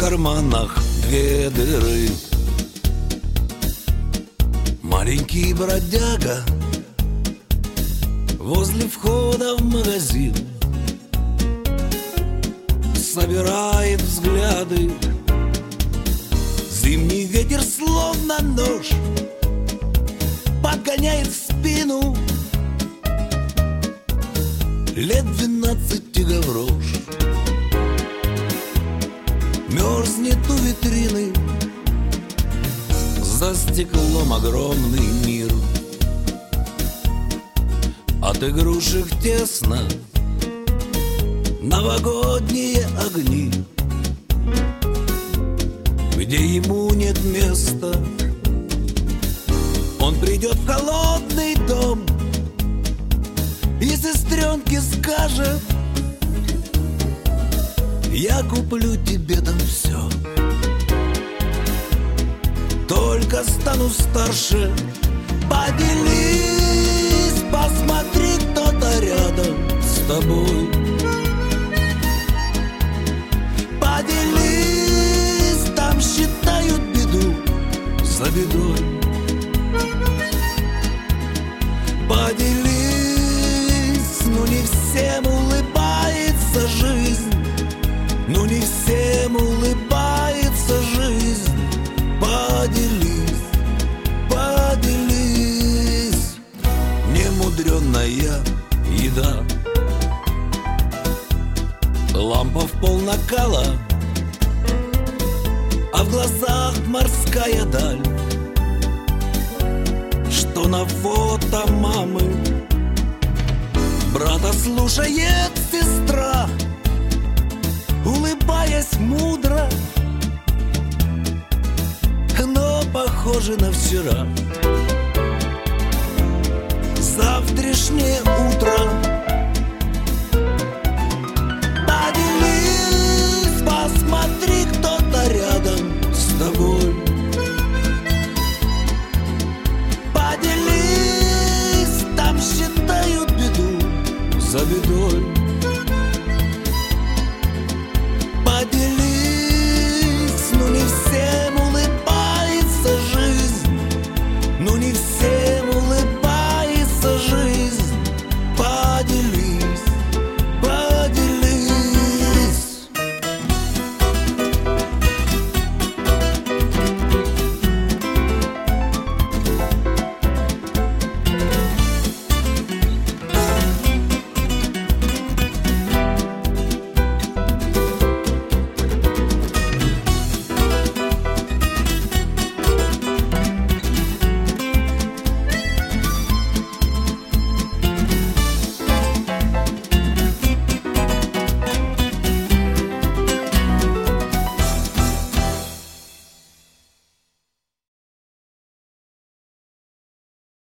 карманах две дыры. Маленький бродяга возле входа в магазин собирает взгляды. Зимний ветер словно нож подгоняет в спину. Лет 12 гаврош мерзнет у витрины. За стеклом огромный мир. От игрушек тесно новогодние огни, где ему нет места. Он придет в холодный дом и сестренке скажет: я куплю тебе там все. Только стану старше, поделись, посмотри, кто-то рядом с тобой. Поделись, там считают беду за бедой. Поделись, ну не всем улыбается жизнь, ну не всем улыбается жизнь. Поделись, поделись. Немудренная еда, лампа в пол накала, а в глазах морская даль. Что на фото мамы брата слушает сестра, улыбаясь мудро, но похоже на